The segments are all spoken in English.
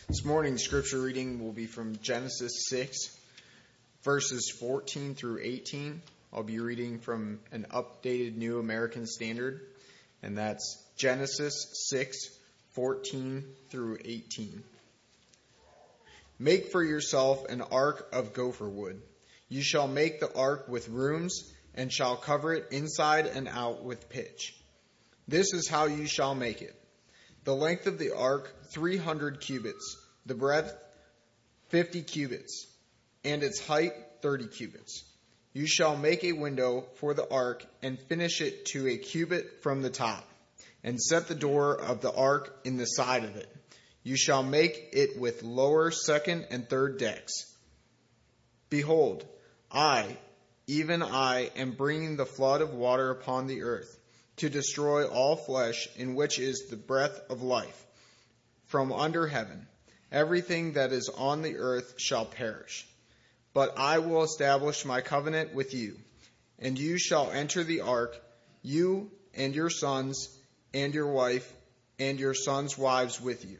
This morning's scripture reading will be from Genesis 6, verses 14 through 18. I'll be reading from an updated New American Standard, and that's Genesis 6, 14 through 18. Make for yourself an ark of gopher wood. You shall make the ark with rooms, and shall cover it inside and out with pitch. This is how you shall make it. The length of the ark, 300 cubits, the breadth, 50 cubits, and its height, 30 cubits. You shall make a window for the ark and finish it to a cubit from the top, and set the door of the ark in the side of it. You shall make it with lower, second, and third decks. Behold, I, even I, am bringing the flood of water upon the earth, to destroy all flesh, in which is the breath of life, from under heaven. Everything that is on the earth shall perish. But I will establish my covenant with you, and you shall enter the ark, you and your sons, and your wife, and your sons' wives with you.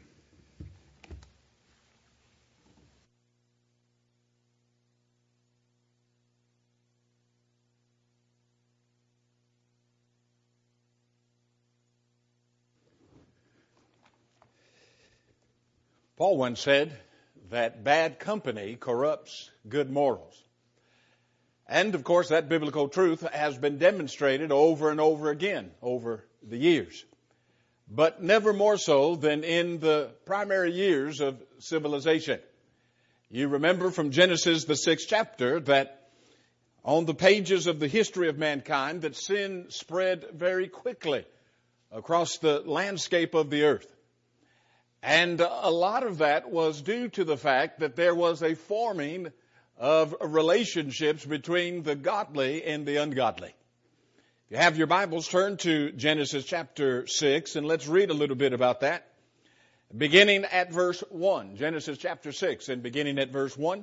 Paul once said that bad company corrupts good morals. And, of course, that biblical truth has been demonstrated over and over again over the years. But never more so than in the primary years of civilization. You remember from Genesis, the 6th chapter, that on the pages of the history of mankind, that sin spread very quickly across the landscape of the earth. And a lot of that was due to the fact that there was a forming of relationships between the godly and the ungodly. If you have your Bibles, turn to Genesis chapter 6, and let's read a little bit about that. Beginning at verse 1. Genesis chapter 6, and beginning at verse 1.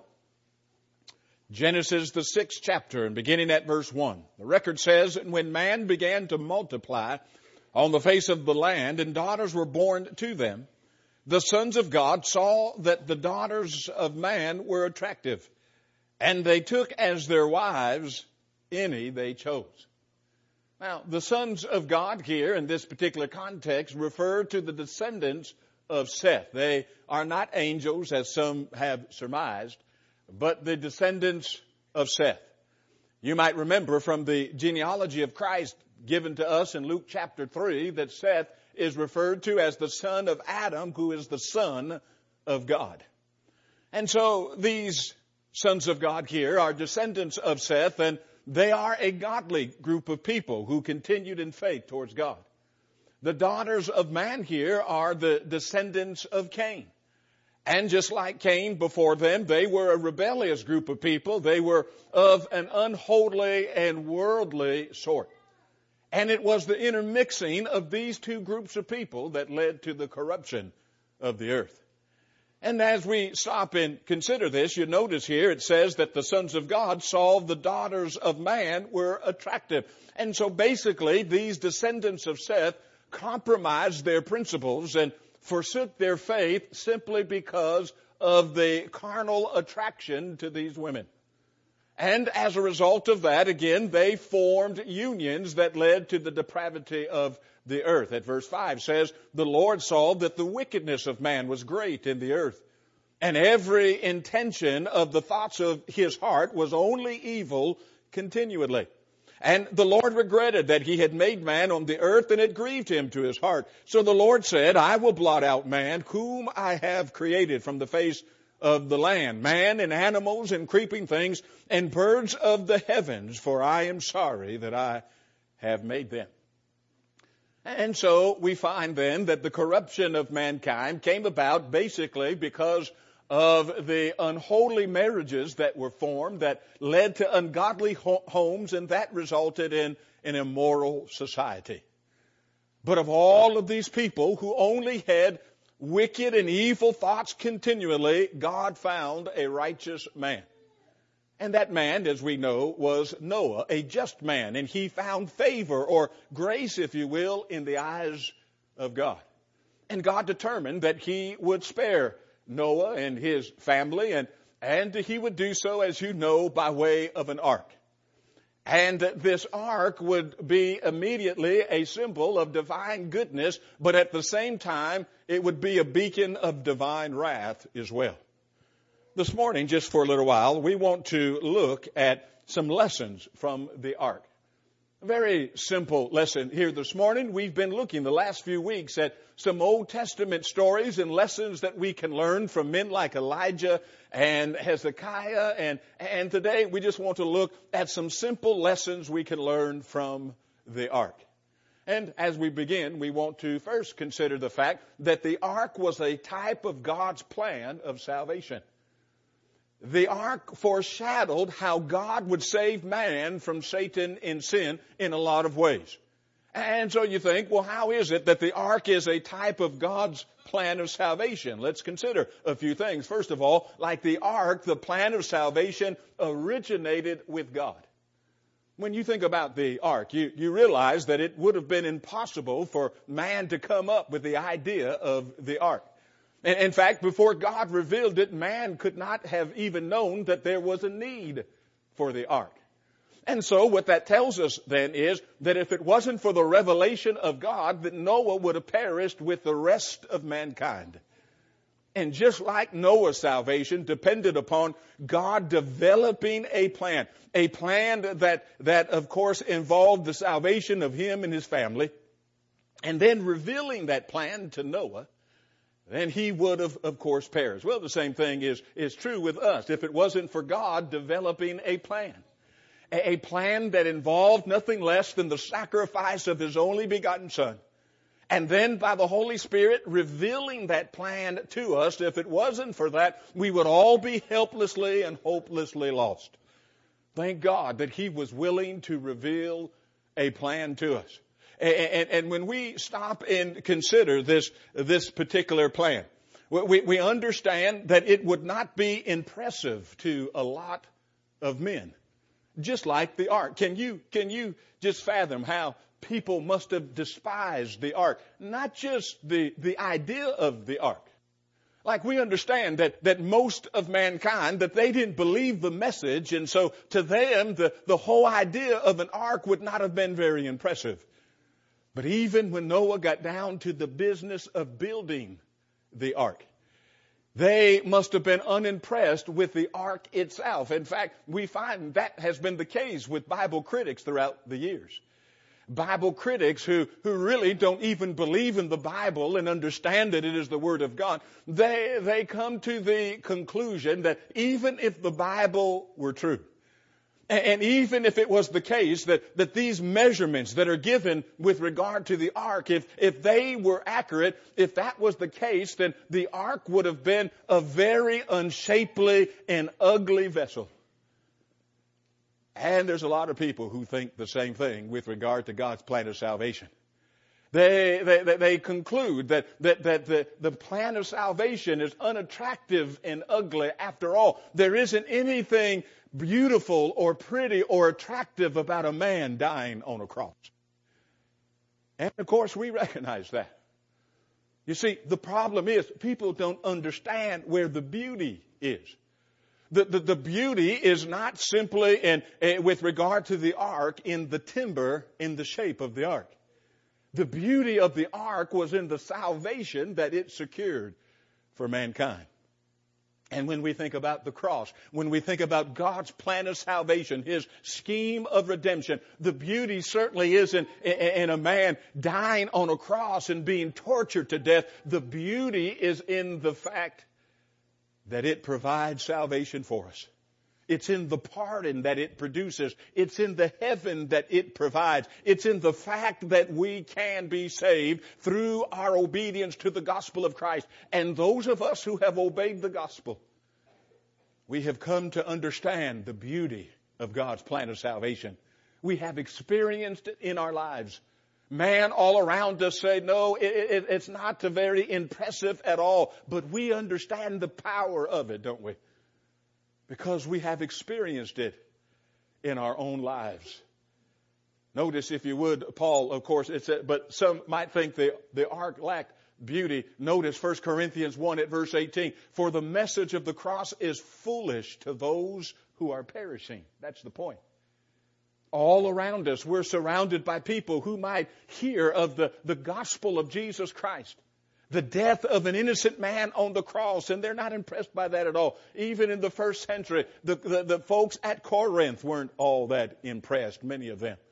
Genesis, the 6th chapter, and beginning at verse 1. The record says, "And when man began to multiply on the face of the land, and daughters were born to them, the sons of God saw that the daughters of man were attractive, and they took as their wives any they chose." Now, the sons of God here in this particular context refer to the descendants of Seth. They are not angels, as some have surmised, but the descendants of Seth. You might remember from the genealogy of Christ given to us in Luke chapter 3 that Seth is referred to as the son of Adam, who is the son of God. And so these sons of God here are descendants of Seth, and they are a godly group of people who continued in faith towards God. The daughters of man here are the descendants of Cain. And just like Cain before them, they were a rebellious group of people. They were of an unholy and worldly sort. And it was the intermixing of these two groups of people that led to the corruption of the earth. And as we stop and consider this, you notice here it says that the sons of God saw the daughters of man were attractive. And so basically these descendants of Seth compromised their principles and forsook their faith simply because of the carnal attraction to these women. And as a result of that, again, they formed unions that led to the depravity of the earth. At verse 5 says, "The Lord saw that the wickedness of man was great in the earth, and every intention of the thoughts of his heart was only evil continually. And the Lord regretted that he had made man on the earth, and it grieved him to his heart. So the Lord said, I will blot out man, whom I have created from the face of the land, man and animals and creeping things and birds of the heavens, for I am sorry that I have made them." And so we find then that the corruption of mankind came about basically because of the unholy marriages that were formed that led to ungodly homes, and that resulted in an immoral society. But of all of these people who only had wicked and evil thoughts continually, God found a righteous man. And that man, as we know, was Noah, a just man. And he found favor or grace, if you will, in the eyes of God. And God determined that he would spare Noah and his family, and he would do so, as you know, by way of an ark. And this ark would be immediately a symbol of divine goodness, but at the same time, it would be a beacon of divine wrath as well. This morning, just for a little while, we want to look at some lessons from the ark. A very simple lesson here this morning. We've been looking the last few weeks at some Old Testament stories and lessons that we can learn from men like Elijah and Hezekiah. And today we just want to look at some simple lessons we can learn from the ark. And as we begin, we want to first consider the fact that the ark was a type of God's plan of salvation. The ark foreshadowed how God would save man from Satan and sin in a lot of ways. And so you think, well, how is it that the ark is a type of God's plan of salvation? Let's consider a few things. First of all, like the ark, the plan of salvation originated with God. When you think about the ark, you realize that it would have been impossible for man to come up with the idea of the ark. In fact, before God revealed it, man could not have even known that there was a need for the ark. And so what that tells us then is that if it wasn't for the revelation of God, that Noah would have perished with the rest of mankind. And just like Noah's salvation depended upon God developing a plan that of course involved the salvation of him and his family, and then revealing that plan to Noah, then he would have, of course, perished. Well, the same thing is true with us. If it wasn't for God developing a plan that involved nothing less than the sacrifice of his only begotten Son, and then by the Holy Spirit revealing that plan to us, if it wasn't for that, we would all be helplessly and hopelessly lost. Thank God that he was willing to reveal a plan to us. And when we stop and consider this particular plan, we understand that it would not be impressive to a lot of men, just like the ark. Can you just fathom how people must have despised the ark? Not just the idea of the ark. Like we understand that most of mankind, that they didn't believe the message, and so to them the whole idea of an ark would not have been very impressive. But even when Noah got down to the business of building the ark, they must have been unimpressed with the ark itself. In fact, we find that has been the case with Bible critics throughout the years. Bible critics who really don't even believe in the Bible and understand that it is the Word of God, they come to the conclusion that even if the Bible were true, and even if it was the case that these measurements that are given with regard to the ark, if they were accurate, if that was the case, then the ark would have been a very unshapely and ugly vessel. And there's a lot of people who think the same thing with regard to God's plan of salvation. They conclude that the plan of salvation is unattractive and ugly after all. There isn't anything beautiful or pretty or attractive about a man dying on a cross. And of course we recognize that. You see, the problem is people don't understand where the beauty is. The beauty is not simply with regard to the ark in the timber, in the shape of the ark. The beauty of the ark was in the salvation that it secured for mankind. And when we think about the cross, when we think about God's plan of salvation, His scheme of redemption, the beauty certainly isn't in a man dying on a cross and being tortured to death. The beauty is in the fact that it provides salvation for us. It's in the pardon that it produces. It's in the heaven that it provides. It's in the fact that we can be saved through our obedience to the gospel of Christ. And those of us who have obeyed the gospel, we have come to understand the beauty of God's plan of salvation. We have experienced it in our lives. Man all around us say, no, it's not very impressive at all. But we understand the power of it, don't we? Because we have experienced it in our own lives. Notice, if you would, Paul, of course, it said, but some might think the ark lacked beauty. Notice 1 Corinthians 1 at verse 18. For the message of the cross is foolish to those who are perishing. That's the point. All around us, we're surrounded by people who might hear of the gospel of Jesus Christ. The death of an innocent man on the cross, and they're not impressed by that at all. Even in the first century, the folks at Corinth weren't all that impressed, many of them.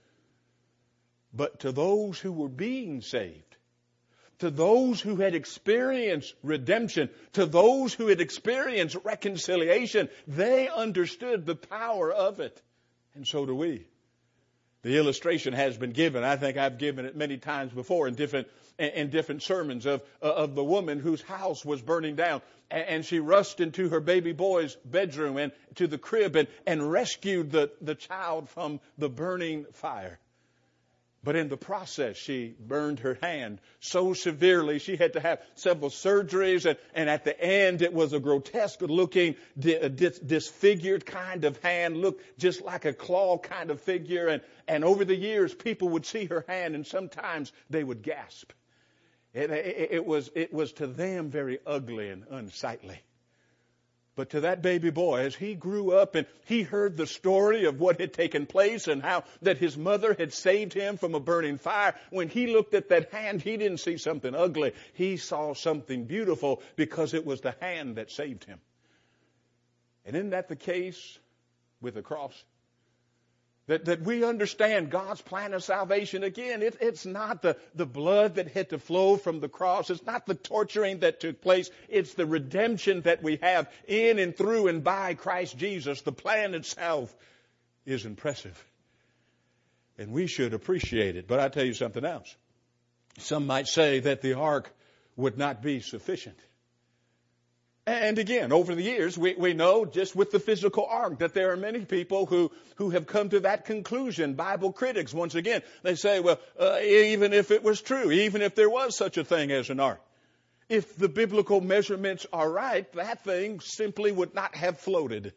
But to those who were being saved, to those who had experienced redemption, to those who had experienced reconciliation, they understood the power of it. And so do we. The illustration has been given. I think I've given it many times before in different sermons of the woman whose house was burning down. And she rushed into her baby boy's bedroom and to the crib and rescued the child from the burning fire. But in the process, she burned her hand so severely she had to have several surgeries. And at the end, it was a grotesque-looking, disfigured kind of hand, looked just like a claw kind of figure. And over the years, people would see her hand, and sometimes they would gasp. It was to them very ugly and unsightly. But to that baby boy, as he grew up and he heard the story of what had taken place and how that his mother had saved him from a burning fire, when he looked at that hand, he didn't see something ugly. He saw something beautiful because it was the hand that saved him. And isn't that the case with the cross? That we understand God's plan of salvation. Again, it's not the blood that had to flow from the cross. It's not the torturing that took place. It's the redemption that we have in and through and by Christ Jesus. The plan itself is impressive. And we should appreciate it. But I tell you something else. Some might say that the ark would not be sufficient. And again, over the years, we know just with the physical ark that there are many people who have come to that conclusion. Bible critics, once again, they say, well, even if it was true, even if there was such a thing as an ark, if the biblical measurements are right, that thing simply would not have floated.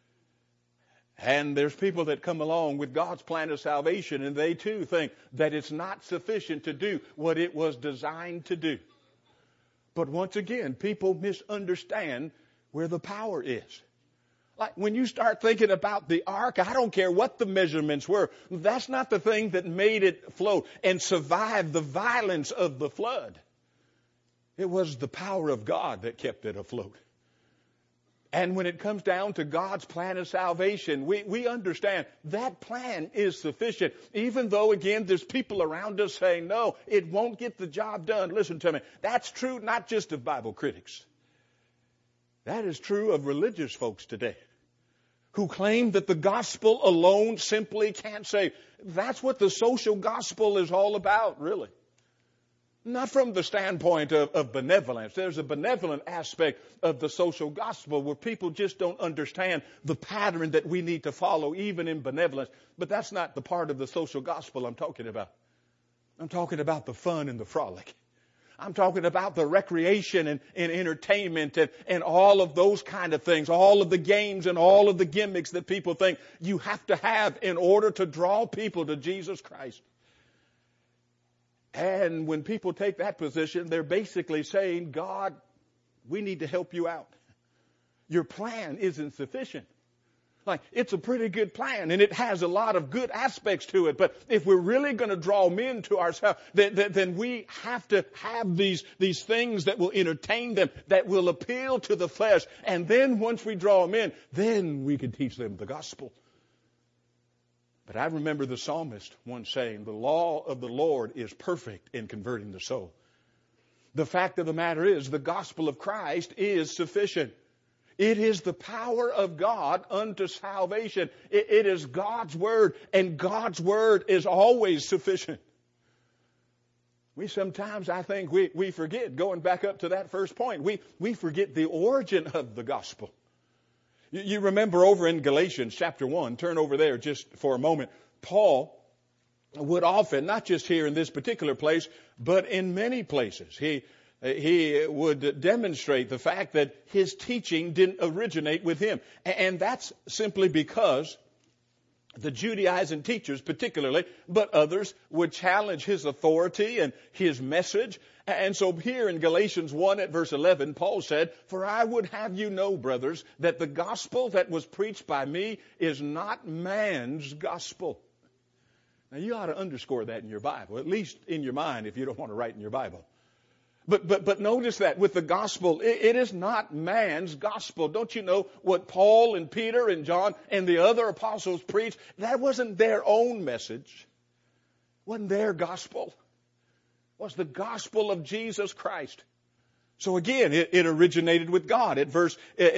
And there's people that come along with God's plan of salvation, and they too think that it's not sufficient to do what it was designed to do. But once again, people misunderstand where the power is. Like when you start thinking about the ark, I don't care what the measurements were. That's not the thing that made it float and survive the violence of the flood. It was the power of God that kept it afloat. And when it comes down to God's plan of salvation, we understand that plan is sufficient. Even though, again, there's people around us saying, no, it won't get the job done. Listen to me. That's true not just of Bible critics. That is true of religious folks today who claim that the gospel alone simply can't save. That's what the social gospel is all about, really. Not from the standpoint of benevolence. There's a benevolent aspect of the social gospel where people just don't understand the pattern that we need to follow, even in benevolence. But that's not the part of the social gospel I'm talking about. I'm talking about the fun and the frolic. I'm talking about the recreation and entertainment and all of those kind of things, all of the games and all of the gimmicks that people think you have to have in order to draw people to Jesus Christ. And when people take that position, they're basically saying, God, we need to help you out. Your plan isn't sufficient. Like, it's a pretty good plan, and it has a lot of good aspects to it. But if we're really going to draw men to ourselves, then we have to have these things that will entertain them, that will appeal to the flesh. And then once we draw them in, then we can teach them the gospel. But I remember the psalmist once saying, the law of the Lord is perfect in converting the soul. The fact of the matter is, the gospel of Christ is sufficient. It is the power of God unto salvation. It is God's word, and God's word is always sufficient. We sometimes, I think, we forget, going back up to that first point, we forget the origin of the gospel. You remember over in Galatians chapter 1, turn over there just for a moment. Paul would often, not just here in this particular place, but in many places, he would demonstrate the fact that his teaching didn't originate with him. And that's simply because the Judaizing teachers particularly, but others would challenge his authority and his message. And so here in Galatians 1 at verse 11, Paul said, "For I would have you know, brothers, that the gospel that was preached by me is not man's gospel." Now you ought to underscore that in your Bible, at least in your mind if you don't want to write in your Bible. But notice that with the gospel, it is not man's gospel. Don't you know what Paul and Peter and John and the other apostles preached? That wasn't their own message. It wasn't their gospel. It was the gospel of Jesus Christ. So again, it originated with God. At verse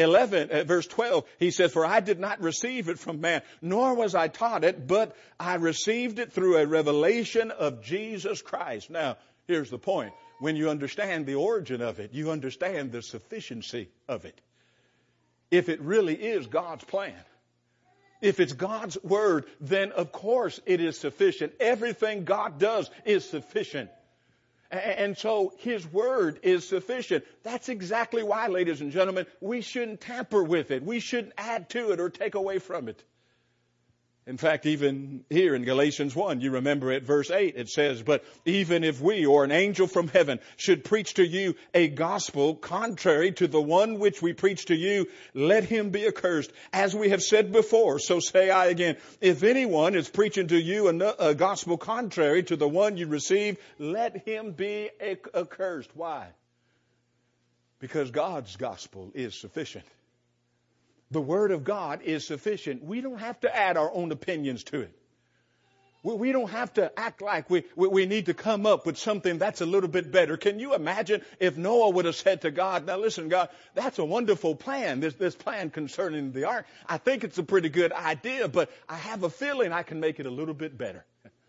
12, he says, "For I did not receive it from man, nor was I taught it, but I received it through a revelation of Jesus Christ." Now, here's the point. When you understand the origin of it, you understand the sufficiency of it. If it really is God's plan, if it's God's word, then of course it is sufficient. Everything God does is sufficient. And so his word is sufficient. That's exactly why, ladies and gentlemen, we shouldn't tamper with it. We shouldn't add to it or take away from it. In fact, even here in Galatians 1, you remember at verse 8, it says, "But even if we or an angel from heaven should preach to you a gospel contrary to the one which we preach to you, let him be accursed. As we have said before, so say I again, if anyone is preaching to you a gospel contrary to the one you received, let him be accursed." Why? Because God's gospel is sufficient. The Word of God is sufficient. We don't have to add our own opinions to it. We don't have to act like we need to come up with something that's a little bit better. Can you imagine if Noah would have said to God, "Now listen, God, that's a wonderful plan, this plan concerning the ark. I think it's a pretty good idea, but I have a feeling I can make it a little bit better."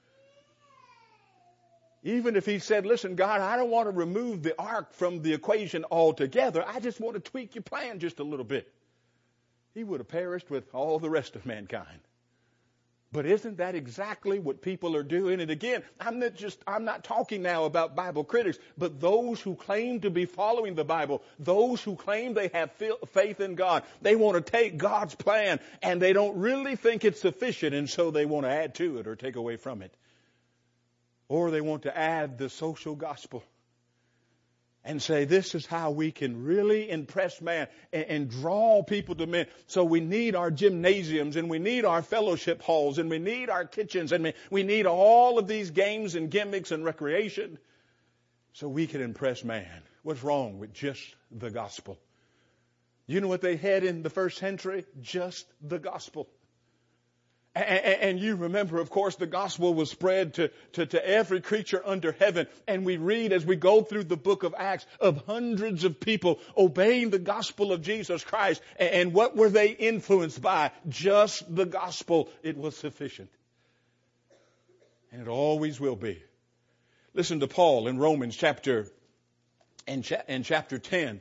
Even if he said, "Listen, God, I don't want to remove the ark from the equation altogether. I just want to tweak your plan just a little bit," he would have perished with all the rest of mankind. But isn't that exactly what people are doing? And again, I'm not talking now about Bible critics, but those who claim to be following the Bible, those who claim they have faith in God. They want to take God's plan and they don't really think it's sufficient, and so they want to add to it or take away from it. Or they want to add the social gospel and say, this is how we can really impress man and draw people to men. So we need our gymnasiums, and we need our fellowship halls, and we need our kitchens, and we need all of these games and gimmicks and recreation so we can impress man. What's wrong with just the gospel? You know what they had in the first century? Just the gospel. And you remember, of course, the gospel was spread to every creature under heaven. And we read as we go through the book of Acts of hundreds of people obeying the gospel of Jesus Christ. And what were they influenced by? Just the gospel. It was sufficient. And it always will be. Listen to Paul in Romans chapter 10.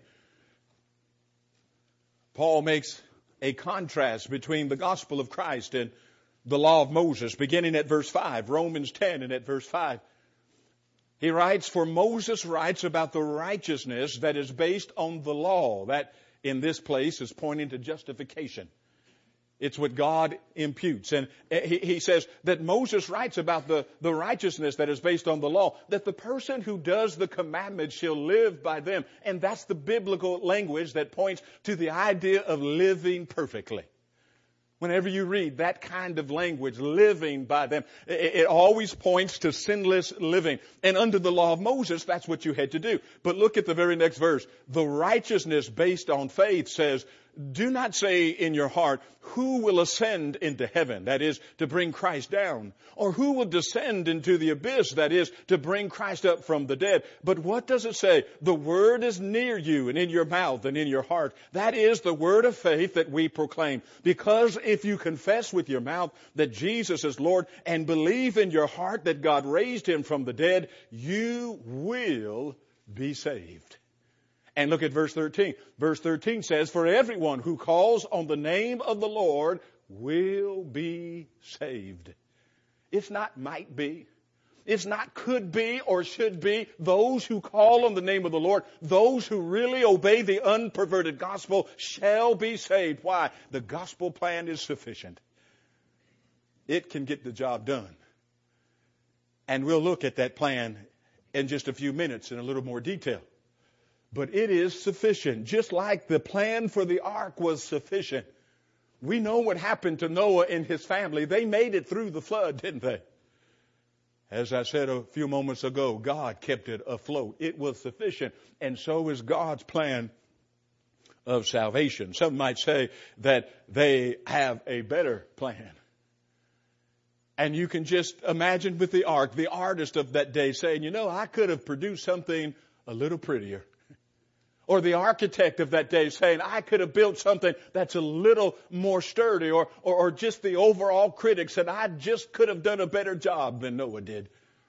Paul makes a contrast between the gospel of Christ and the law of Moses, beginning at verse 5, Romans 10 and at verse 5. He writes, "For Moses writes about the righteousness that is based on the law." That in this place is pointing to justification. It's what God imputes. And he says that Moses writes about the righteousness that is based on the law, that the person who does the commandments shall live by them. And that's the biblical language that points to the idea of living perfectly. Whenever you read that kind of language, living by them, it always points to sinless living. And under the law of Moses, that's what you had to do. But look at the very next verse. The righteousness based on faith says, "Do not say in your heart, who will ascend into heaven?" That is, to bring Christ down. "Or who will descend into the abyss?" That is, to bring Christ up from the dead. But what does it say? The word is near you and in your mouth and in your heart. That is the word of faith that we proclaim. Because if you confess with your mouth that Jesus is Lord and believe in your heart that God raised him from the dead, you will be saved. And look at verse 13. Verse 13 says, "For everyone who calls on the name of the Lord will be saved." It's not might be. It's not could be or should be. Those who call on the name of the Lord, those who really obey the unperverted gospel shall be saved. Why? The gospel plan is sufficient. it can get the job done. And we'll look at that plan in just a few minutes in a little more detail. But it is sufficient, just like the plan for the ark was sufficient. We know what happened to Noah and his family. They made it through the flood, didn't they? As I said a few moments ago, God kept it afloat. It was sufficient. And so is God's plan of salvation. Some might say that they have a better plan. And you can just imagine with the ark, the artist of that day saying, you know, I could have produced something a little prettier. Or the architect of that day saying, I could have built something that's a little more sturdy. Or just the overall critics said, I just could have done a better job than Noah did.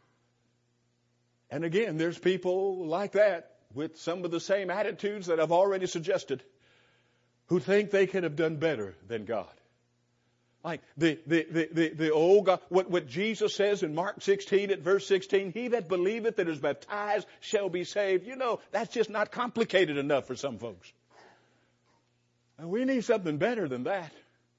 And again, there's people like that with some of the same attitudes that I've already suggested who think they could have done better than God. Like the old God, what Jesus says in Mark 16 at verse 16, he that believeth that is baptized shall be saved. You know, that's just not complicated enough for some folks. And we need something better than that.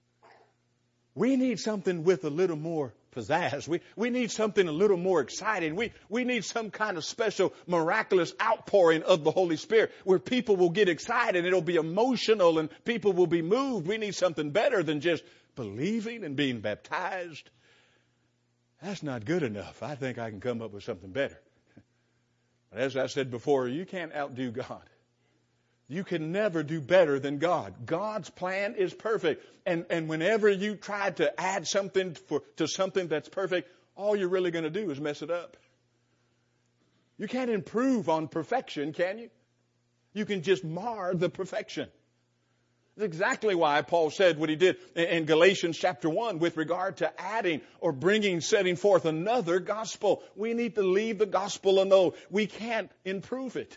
We need something with a little more pizzazz. We need something a little more exciting. We need some kind of special miraculous outpouring of the Holy Spirit where people will get excited. It'll be emotional and people will be moved. We need something better than just believing and being baptized. That's not good enough. I think I can come up with something better. But as I said before, you can't outdo God. You can never do better than God. God's plan is perfect. And whenever you try to add something to something that's perfect, all you're really going to do is mess it up. You can't improve on perfection, can you? You can just mar the perfection. That's exactly why Paul said what he did in Galatians chapter 1 with regard to adding or setting forth another gospel. We need to leave the gospel alone. We can't improve it.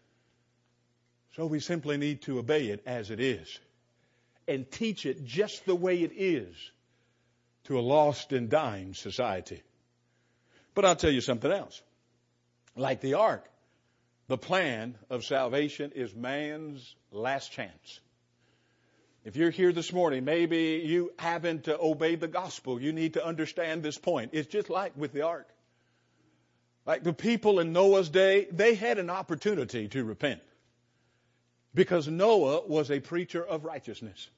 So we simply need to obey it as it is and teach it just the way it is to a lost and dying society. But I'll tell you something else. Like the ark, the plan of salvation is man's last chance. If you're here this morning, maybe you haven't obeyed the gospel. You need to understand this point. It's just like with the ark. Like the people in Noah's day, they had an opportunity to repent. Because Noah was a preacher of righteousness.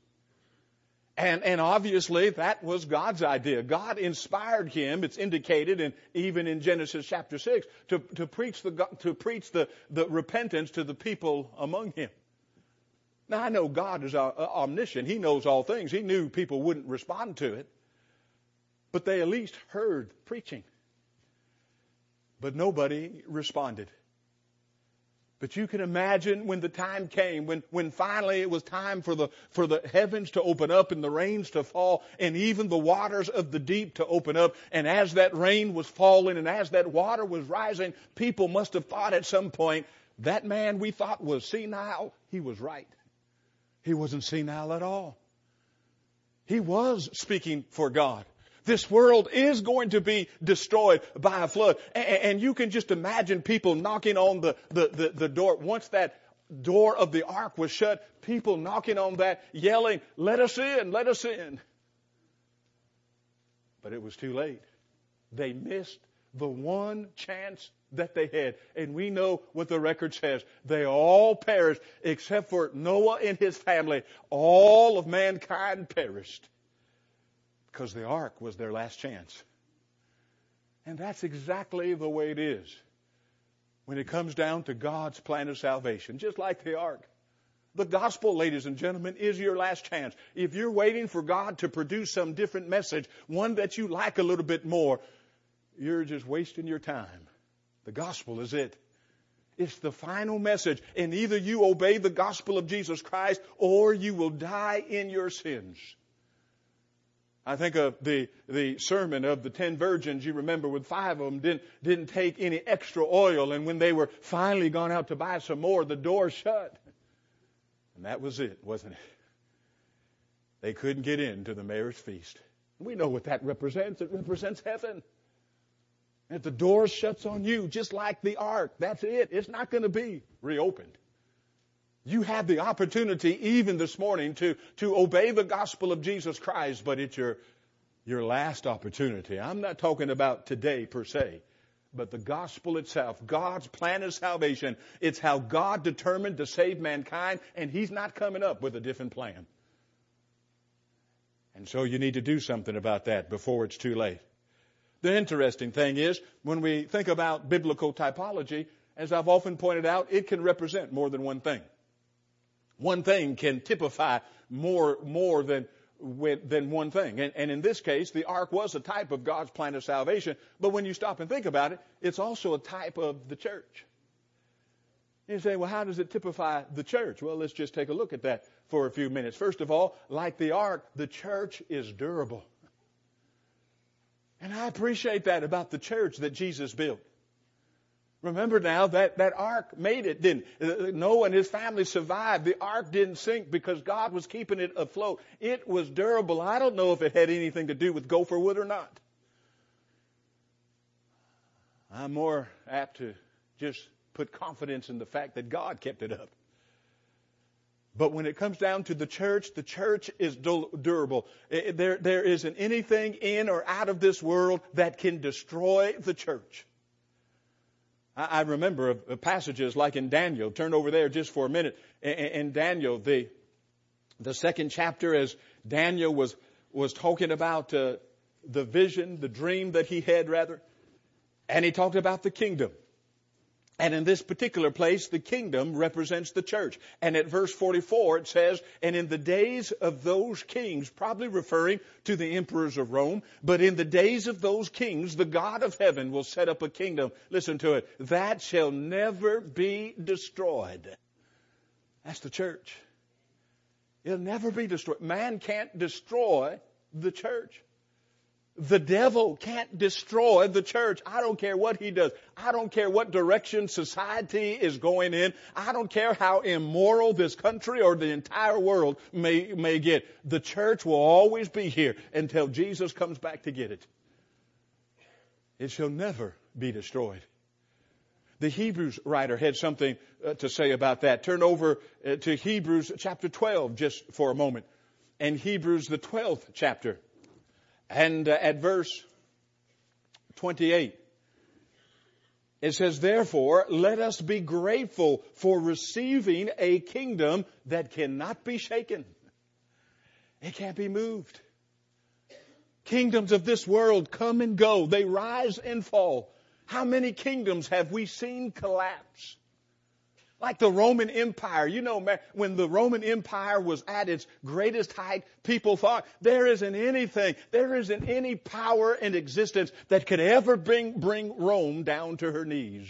And obviously that was God's idea. God inspired him, it's indicated even in Genesis chapter 6, to preach the repentance to the people among him. Now I know God is omniscient. He knows all things. He knew people wouldn't respond to it. But they at least heard preaching. But nobody responded. But you can imagine when the time came, when finally it was time for the heavens to open up and the rains to fall and even the waters of the deep to open up. And as that rain was falling and as that water was rising, people must have thought at some point, that man we thought was senile, he was right. He wasn't senile at all. He was speaking for God. This world is going to be destroyed by a flood. And you can just imagine people knocking on the door. Once that door of the ark was shut, people knocking on that, yelling, let us in, let us in. But it was too late. They missed the one chance that they had. And we know what the record says. They all perished except for Noah and his family. All of mankind perished. Because the ark was their last chance. And that's exactly the way it is when it comes down to God's plan of salvation. Just like the ark. The gospel, ladies and gentlemen, is your last chance. If you're waiting for God to produce some different message, one that you like a little bit more, you're just wasting your time. The gospel is it. It's the final message. And either you obey the gospel of Jesus Christ or you will die in your sins. I think of the sermon of the 10 virgins. You remember when 5 of them didn't take any extra oil. And when they were finally gone out to buy some more, the door shut. And that was it, wasn't it? They couldn't get into the marriage feast. We know what that represents. It represents heaven. If the door shuts on you, just like the ark, that's it. It's not going to be reopened. You have the opportunity even this morning to obey the gospel of Jesus Christ, but it's your Your last opportunity. I'm not talking about today per se, but the gospel itself, God's plan of salvation. It's how God determined to save mankind, and He's not coming up with a different plan. And so you need to do something about that before it's too late. The interesting thing is, when we think about biblical typology, as I've often pointed out, it can represent more than one thing. One thing can typify more than one thing. And in this case, the ark was a type of God's plan of salvation. But when you stop and think about it, it's also a type of the church. You say, well, how does it typify the church? Well, let's just take a look at that for a few minutes. First of all, like the ark, the church is durable. And I appreciate that about the church that Jesus built. Remember now that ark made it, didn't Noah and his family survived. The ark didn't sink because God was keeping it afloat. It was durable. I don't know if it had anything to do with gopher wood or not. I'm more apt to just put confidence in the fact that God kept it up. But when it comes down to the church is durable. There isn't anything in or out of this world that can destroy the church. I remember passages like in Daniel. Turn over there just for a minute. In Daniel, the second chapter, as Daniel was talking about the vision, the dream that he had rather, and he talked about the kingdom. And in this particular place, the kingdom represents the church. And at verse 44, it says, and in the days of those kings, probably referring to the emperors of Rome, but in the days of those kings, the God of heaven will set up a kingdom, listen to it, that shall never be destroyed. That's the church. It'll never be destroyed. Man can't destroy the church. The devil can't destroy the church. I don't care what he does. I don't care what direction society is going in. I don't care how immoral this country or the entire world may get. The church will always be here until Jesus comes back to get it. It shall never be destroyed. The Hebrews writer had something to say about that. Turn over to Hebrews chapter 12 just for a moment. And Hebrews the 12th chapter. And at verse 28, it says, therefore, let us be grateful for receiving a kingdom that cannot be shaken. It can't be moved. Kingdoms of this world come and go. They rise and fall. How many kingdoms have we seen collapse? Like the Roman Empire. You know, when the Roman Empire was at its greatest height, people thought there isn't any power in existence that could ever bring Rome down to her knees.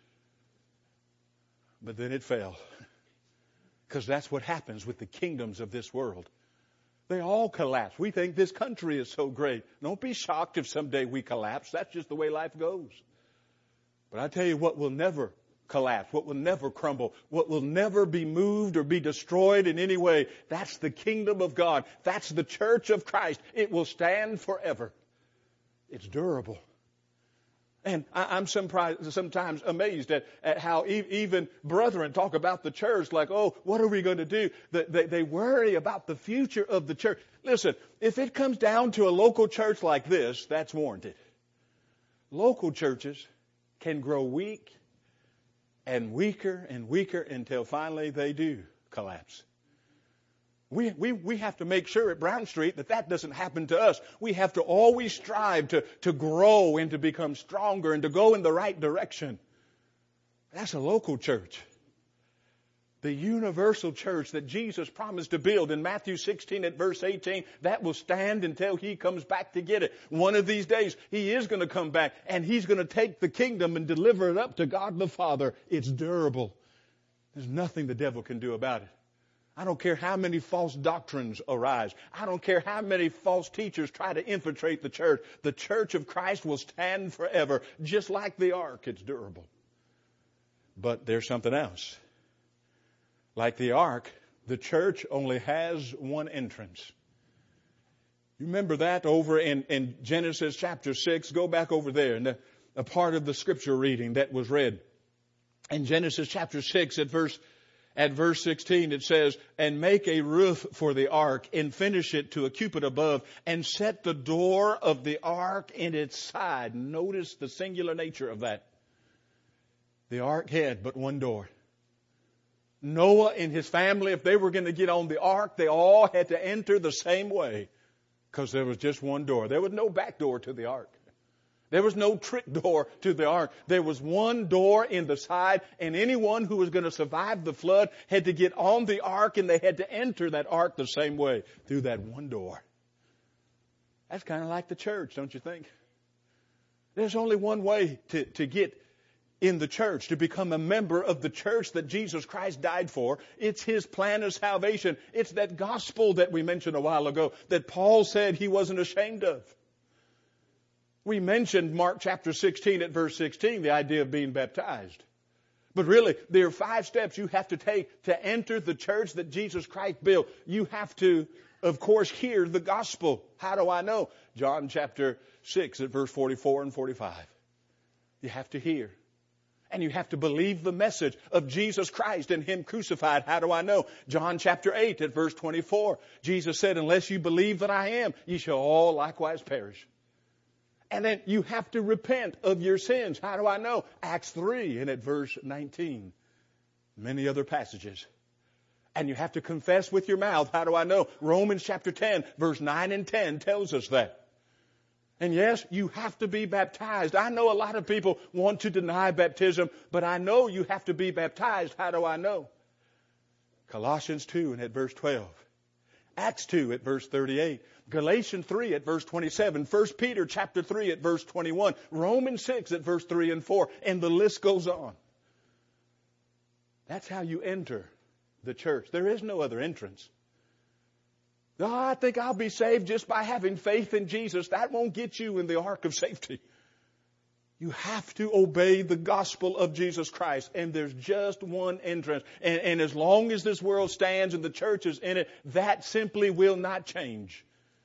But then it fell. Because that's what happens with the kingdoms of this world. They all collapse. We think this country is so great. Don't be shocked if someday we collapse. That's just the way life goes. But I tell you what will never collapse, what will never crumble, what will never be moved or be destroyed in any way. That's the kingdom of God. That's the church of Christ. It will stand forever. It's durable. And I'm sometimes amazed at how even brethren talk about the church like, oh, what are we going to do? They worry about the future of the church. Listen, if it comes down to a local church like this, that's warranted. Local churches can grow weak and weaker until finally they do collapse. We have to make sure at Brown Street that doesn't happen to us. We have to always strive to grow and to become stronger and to go in the right direction. That's a local church. The universal church that Jesus promised to build in Matthew 16 at verse 18, that will stand until He comes back to get it. One of these days, He is going to come back and He's going to take the kingdom and deliver it up to God the Father. It's durable. There's nothing the devil can do about it. I don't care how many false doctrines arise. I don't care how many false teachers try to infiltrate the church. The church of Christ will stand forever. Just like the ark, it's durable. But there's something else. Like the ark, the church only has one entrance. You remember that over in Genesis chapter 6? Go back over there in a part of the scripture reading that was read. In Genesis chapter 6 at At verse 16 it says, and make a roof for the ark and finish it to a cubit above and set the door of the ark in its side. Notice the singular nature of that. The ark had but one door. Noah and his family, if they were going to get on the ark, they all had to enter the same way because there was just one door. There was no back door to the ark. There was no trick door to the ark. There was one door in the side, and anyone who was going to survive the flood had to get on the ark, and they had to enter that ark the same way, through that one door. That's kind of like the church, don't you think? There's only one way to get in the church, to become a member of the church that Jesus Christ died for. It's His plan of salvation. It's that gospel that we mentioned a while ago that Paul said he wasn't ashamed of. We mentioned Mark chapter 16 at verse 16, the idea of being baptized. But really, there are 5 steps you have to take to enter the church that Jesus Christ built. You have to, of course, hear the gospel. How do I know? John chapter 6 at verse 44 and 45. You have to hear. And you have to believe the message of Jesus Christ and Him crucified. How do I know? John chapter 8 at verse 24. Jesus said, unless you believe that I am, ye shall all likewise perish. And then you have to repent of your sins. How do I know? Acts 3 and at verse 19. Many other passages. And you have to confess with your mouth. How do I know? Romans chapter 10 verse 9 and 10 tells us that. And yes, you have to be baptized. I know a lot of people want to deny baptism, but I know you have to be baptized. How do I know? Colossians 2 and at verse 12. Acts 2 at verse 38. Galatians 3 at verse 27. 1 Peter chapter 3 at verse 21. Romans 6 at verse 3 and 4. And the list goes on. That's how you enter the church. There is no other entrance. No, I think I'll be saved just by having faith in Jesus. That won't get you in the ark of safety. You have to obey the gospel of Jesus Christ. And there's just one entrance. And as long as this world stands and the church is in it, that simply will not change.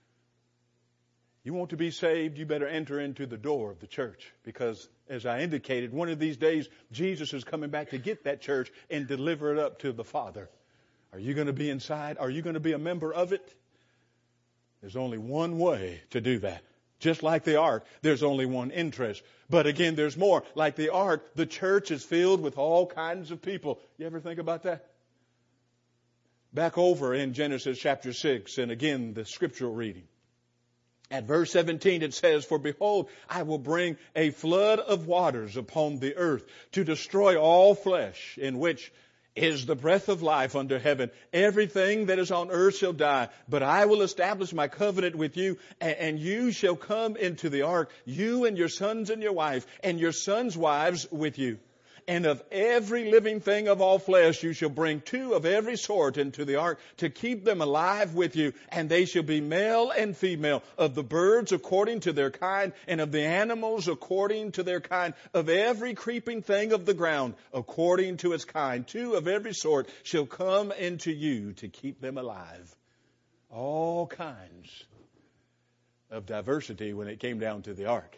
You want to be saved, you better enter into the door of the church. Because, as I indicated, one of these days, Jesus is coming back to get that church and deliver it up to the Father. Are you going to be inside? Are you going to be a member of it? There's only one way to do that. Just like the ark, there's only one entrance. But again, there's more. Like the ark, the church is filled with all kinds of people. You ever think about that? Back over in Genesis chapter 6, and again, the scriptural reading. At verse 17 it says, for behold, I will bring a flood of waters upon the earth to destroy all flesh, in which is the breath of life under heaven. Everything that is on earth shall die. But I will establish my covenant with you, and you shall come into the ark, you and your sons and your wife, and your sons' wives with you. And of every living thing of all flesh you shall bring 2 of every sort into the ark to keep them alive with you. And they shall be male and female, of the birds according to their kind, and of the animals according to their kind, of every creeping thing of the ground according to its kind. 2 of every sort shall come into you to keep them alive. All kinds of diversity when it came down to the ark.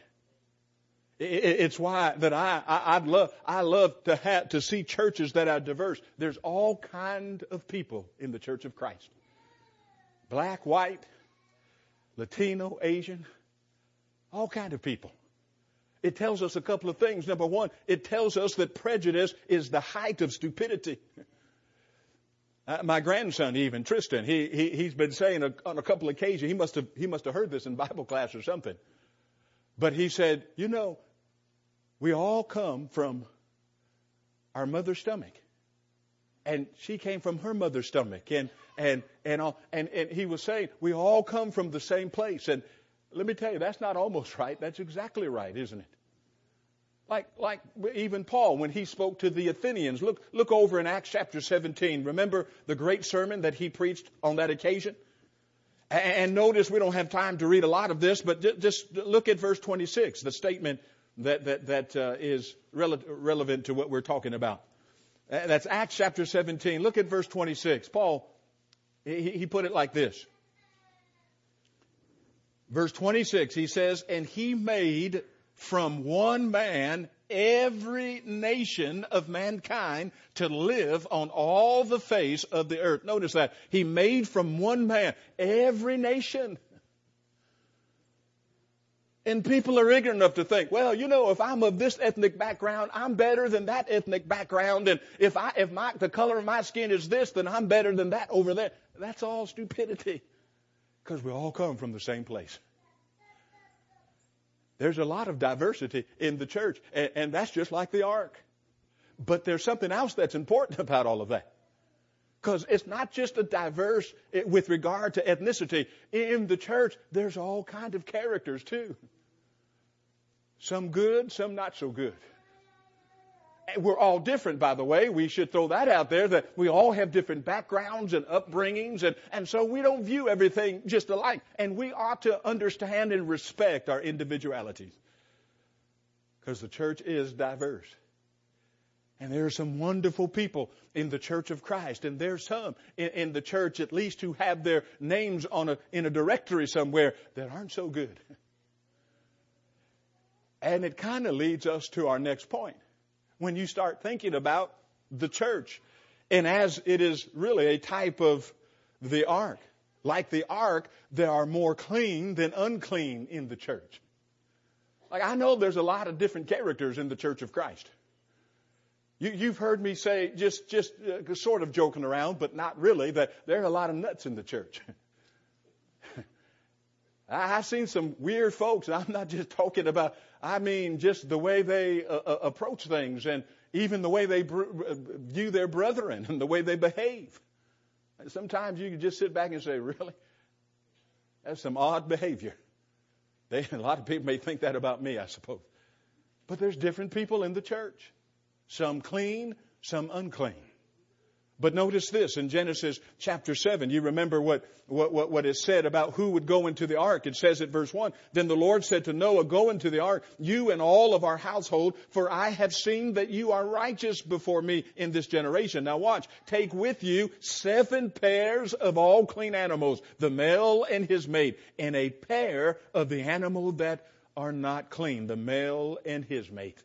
It's why that I love to see churches that are diverse. There's all kind of people in the Church of Christ. Black, white, Latino, Asian, all kind of people. It tells us a couple of things. Number one, it tells us that prejudice is the height of stupidity. My grandson, even Tristan, he's been saying on a couple of occasions, he must have heard this in Bible class or something. But he said, you know, we all come from our mother's stomach. And she came from her mother's stomach. And he was saying, we all come from the same place. And let me tell you, that's not almost right. That's exactly right, isn't it? Like even Paul, when he spoke to the Athenians, look over in Acts chapter 17. Remember the great sermon that he preached on that occasion? And notice we don't have time to read a lot of this, but just look at verse 26, the statement that is relevant to what we're talking about. That's Acts chapter 17. Look at verse 26. Paul, he put it like this. Verse 26, he says, and he made from one man every nation of mankind to live on all the face of the earth. Notice that. He made from one man every nation. And people are ignorant enough to think, well, if I'm of this ethnic background, I'm better than that ethnic background. And if the color of my skin is this, then I'm better than that over there. That's all stupidity. Because we all come from the same place. There's a lot of diversity in the church. And that's just like the ark. But there's something else that's important about all of that. Because it's not just a diverse with regard to ethnicity. In the church, there's all kinds of characters too. Some good, some not so good. And we're all different, by the way. We should throw that out there, that we all have different backgrounds and upbringings, and so we don't view everything just alike. And we ought to understand and respect our individualities. Because the church is diverse. And there are some wonderful people in the Church of Christ. And there's some in the church, at least, who have their names in a directory somewhere that aren't so good. And it kind of leads us to our next point. When you start thinking about the church, and as it is really a type of the ark. Like the ark, there are more clean than unclean in the church. Like I know there's a lot of different characters in the Church of Christ. You've heard me say, just sort of joking around, but not really, that there are a lot of nuts in the church. I've seen some weird folks, and I'm not just talking about, I mean just the way they approach things, and even the way they view their brethren, and the way they behave. And sometimes you can just sit back and say, really? That's some odd behavior. A lot of people may think that about me, I suppose. But there's different people in the church. Some clean, some unclean. But notice this in Genesis chapter 7. You remember what is said about who would go into the ark. It says at verse 1, Then the Lord said to Noah, Go into the ark, you and all of our household, for I have seen that you are righteous before me in this generation. Now watch. Take with you 7 pairs of all clean animals, the male and his mate, and a pair of the animal that are not clean, the male and his mate.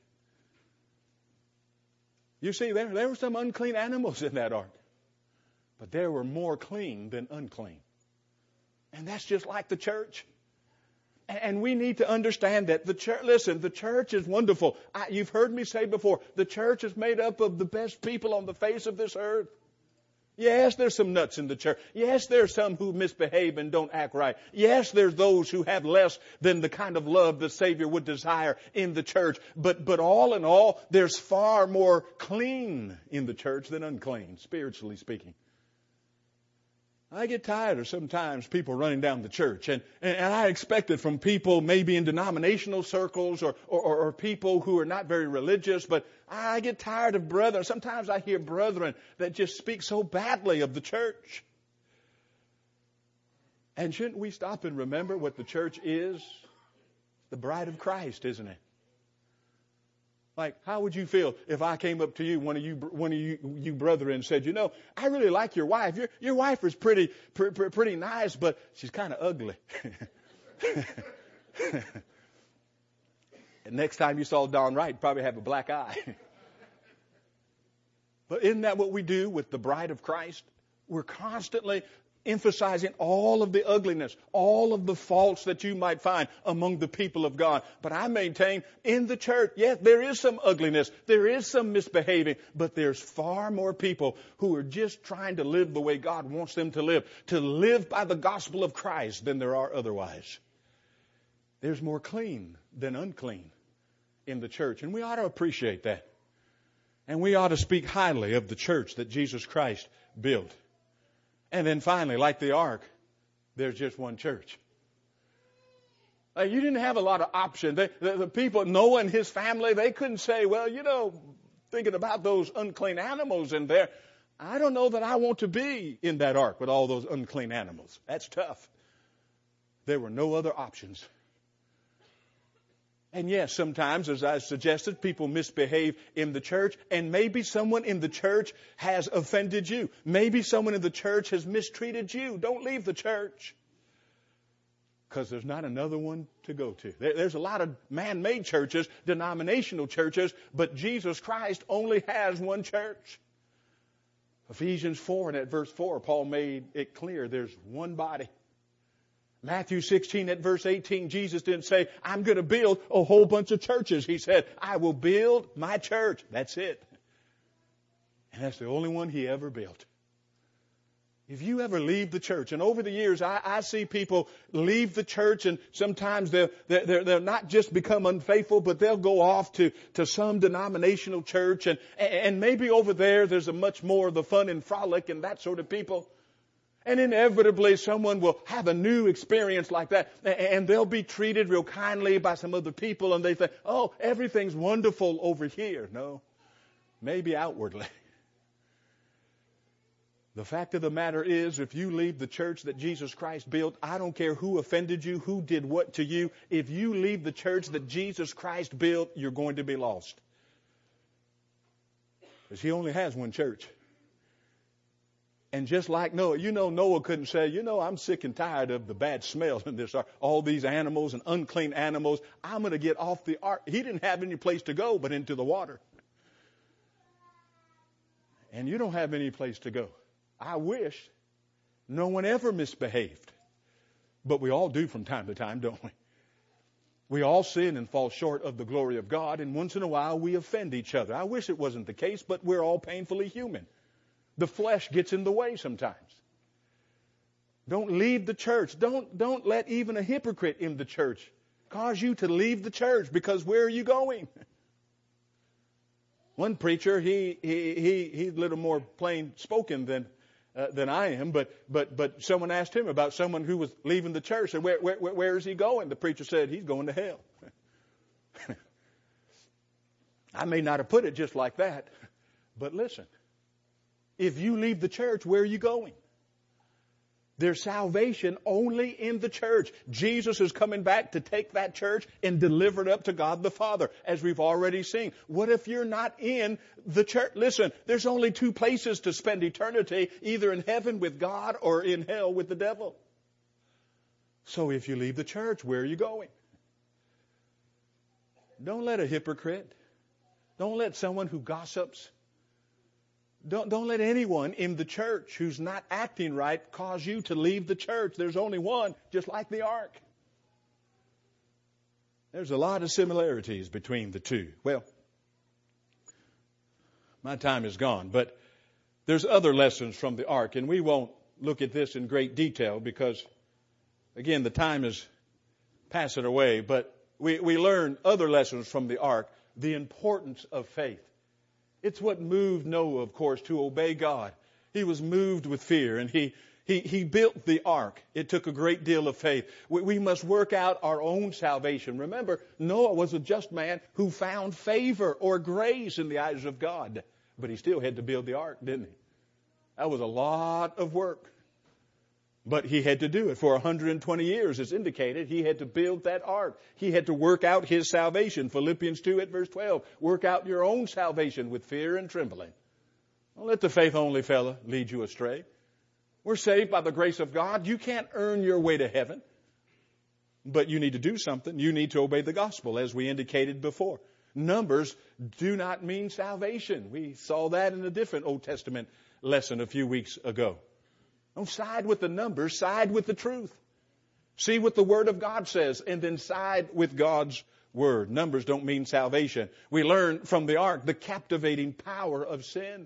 You see, there were some unclean animals in that ark. But there were more clean than unclean. And that's just like the church. And we need to understand that the church, listen, the church is wonderful. You've heard me say before, the church is made up of the best people on the face of this earth. Yes, there's some nuts in the church. Yes, there's some who misbehave and don't act right. Yes, there's those who have less than the kind of love the Savior would desire in the church. But all in all, there's far more clean in the church than unclean, spiritually speaking. I get tired of sometimes people running down the church. And I expect it from people maybe in denominational circles or people who are not very religious. But I get tired of brethren. Sometimes I hear brethren that just speak so badly of the church. And shouldn't we stop and remember what the church is? The bride of Christ, isn't it? Like, how would you feel if I came up to you, one of you brethren, and said, I really like your wife. Your wife is pretty nice, but she's kind of ugly. And next time you saw Don Wright, you'd probably have a black eye. But isn't that what we do with the bride of Christ? We're constantly emphasizing all of the ugliness, all of the faults that you might find among the people of God. But I maintain in the church, yes, there is some ugliness, there is some misbehaving, but there's far more people who are just trying to live the way God wants them to live by the gospel of Christ than there are otherwise. There's more clean than unclean in the church, and we ought to appreciate that. And we ought to speak highly of the church that Jesus Christ built. And then finally, like the ark, there's just one church. You didn't have a lot of options. The people, Noah and his family, they couldn't say, well, thinking about those unclean animals in there, I don't know that I want to be in that ark with all those unclean animals. That's tough. There were no other options. And yes, sometimes, as I suggested, people misbehave in the church, and maybe someone in the church has offended you. Maybe someone in the church has mistreated you. Don't leave the church. Because there's not another one to go to. There's a lot of man-made churches, denominational churches, but Jesus Christ only has one church. Ephesians 4 and at verse 4, Paul made it clear there's one body. Matthew 16 at verse 18, Jesus didn't say, I'm going to build a whole bunch of churches. He said, I will build my church. That's it. And that's the only one he ever built. If you ever leave the church, and over the years I see people leave the church, and sometimes they'll not just become unfaithful, but they'll go off to some denominational church, and maybe over there's a much more of the fun and frolic and that sort of people. And inevitably someone will have a new experience like that, and they'll be treated real kindly by some other people, and they think, oh, everything's wonderful over here. No, maybe outwardly. The fact of the matter is, if you leave the church that Jesus Christ built, I don't care who offended you, who did what to you. If you leave the church that Jesus Christ built, you're going to be lost. Because he only has one church. And just like Noah, Noah couldn't say, I'm sick and tired of the bad smell in this ark, all these animals and unclean animals. I'm going to get off the ark. He didn't have any place to go but into the water. And you don't have any place to go. I wish no one ever misbehaved. But we all do from time to time, don't we? We all sin and fall short of the glory of God, and once in a while we offend each other. I wish it wasn't the case, but we're all painfully human. The flesh gets in the way sometimes. Don't leave the church. Don't let even a hypocrite in the church cause you to leave the church, because where are you going? One preacher, he's a little more plain spoken than I am, but someone asked him about someone who was leaving the church. And where is he going? The preacher said, he's going to hell. I may not have put it just like that, but listen, if you leave the church, where are you going? There's salvation only in the church. Jesus is coming back to take that church and deliver it up to God the Father, as we've already seen. What if you're not in the church? Listen, there's only two places to spend eternity, either in heaven with God or in hell with the devil. So if you leave the church, where are you going? Don't let a hypocrite, don't let someone who gossips, Don't let anyone in the church who's not acting right cause you to leave the church. There's only one, just like the ark. There's a lot of similarities between the two. Well, my time is gone, but there's other lessons from the ark, and we won't look at this in great detail because, again, the time is passing away, but we learn other lessons from the ark, the importance of faith. It's what moved Noah, of course, to obey God. He was moved with fear, and he built the ark. It took a great deal of faith. We must work out our own salvation. Remember, Noah was a just man who found favor or grace in the eyes of God. But he still had to build the ark, didn't he? That was a lot of work. But he had to do it for 120 years, as indicated. He had to build that ark. He had to work out his salvation. Philippians 2 at verse 12. Work out your own salvation with fear and trembling. Don't let the faith-only fella lead you astray. We're saved by the grace of God. You can't earn your way to heaven. But you need to do something. You need to obey the gospel, as we indicated before. Numbers do not mean salvation. We saw that in a different Old Testament lesson a few weeks ago. Don't side with the numbers, side with the truth. See what the Word of God says, and then side with God's Word. Numbers don't mean salvation. We learn from the ark the captivating power of sin.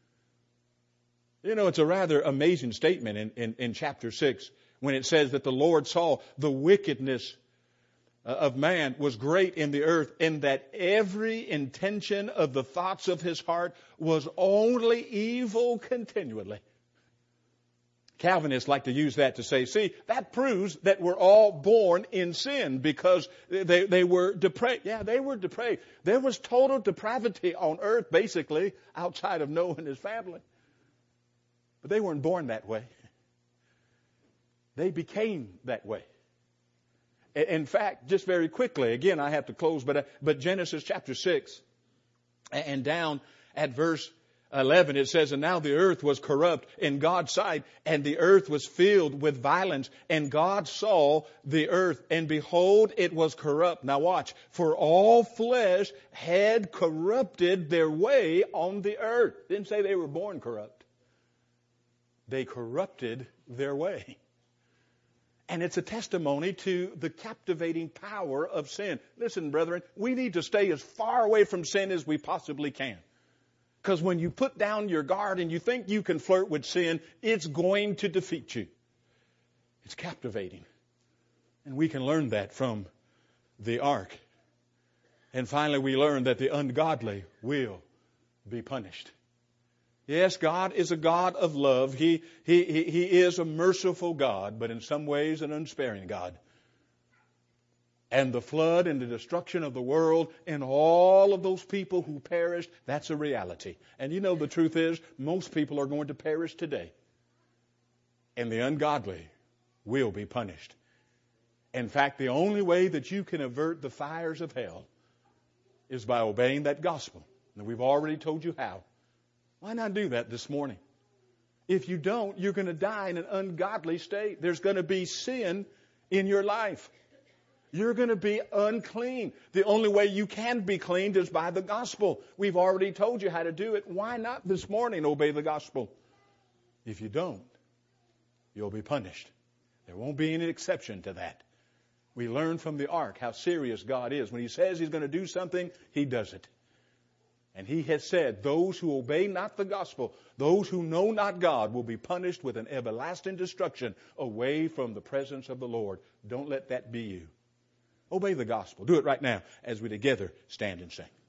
It's a rather amazing statement in chapter 6 when it says that the Lord saw the wickedness of man was great in the earth, and that every intention of the thoughts of his heart was only evil continually. Calvinists like to use that to say, see, that proves that we're all born in sin because they were depraved. Yeah, they were depraved. There was total depravity on earth, basically, outside of Noah and his family. But they weren't born that way. They became that way. In fact, just very quickly, again, I have to close, but Genesis chapter 6 and down at verse 11, it says, and now the earth was corrupt in God's sight, and the earth was filled with violence. And God saw the earth, and behold, it was corrupt. Now watch. For all flesh had corrupted their way on the earth. Didn't say they were born corrupt. They corrupted their way. And it's a testimony to the captivating power of sin. Listen, brethren, we need to stay as far away from sin as we possibly can. Because when you put down your guard and you think you can flirt with sin, it's going to defeat you. It's captivating. And we can learn that from the ark. And finally, we learn that the ungodly will be punished. Yes, God is a God of love. He is a merciful God, but in some ways an unsparing God. And the flood and the destruction of the world and all of those people who perished, that's a reality. And you know the truth is, most people are going to perish today. And the ungodly will be punished. In fact, the only way that you can avert the fires of hell is by obeying that gospel. And we've already told you how. Why not do that this morning? If you don't, you're going to die in an ungodly state. There's going to be sin in your life. You're going to be unclean. The only way you can be cleaned is by the gospel. We've already told you how to do it. Why not this morning obey the gospel? If you don't, you'll be punished. There won't be any exception to that. We learn from the ark how serious God is. When He says He's going to do something, He does it. And He has said, those who obey not the gospel, those who know not God, will be punished with an everlasting destruction away from the presence of the Lord. Don't let that be you. Obey the gospel. Do it right now as we together stand and sing.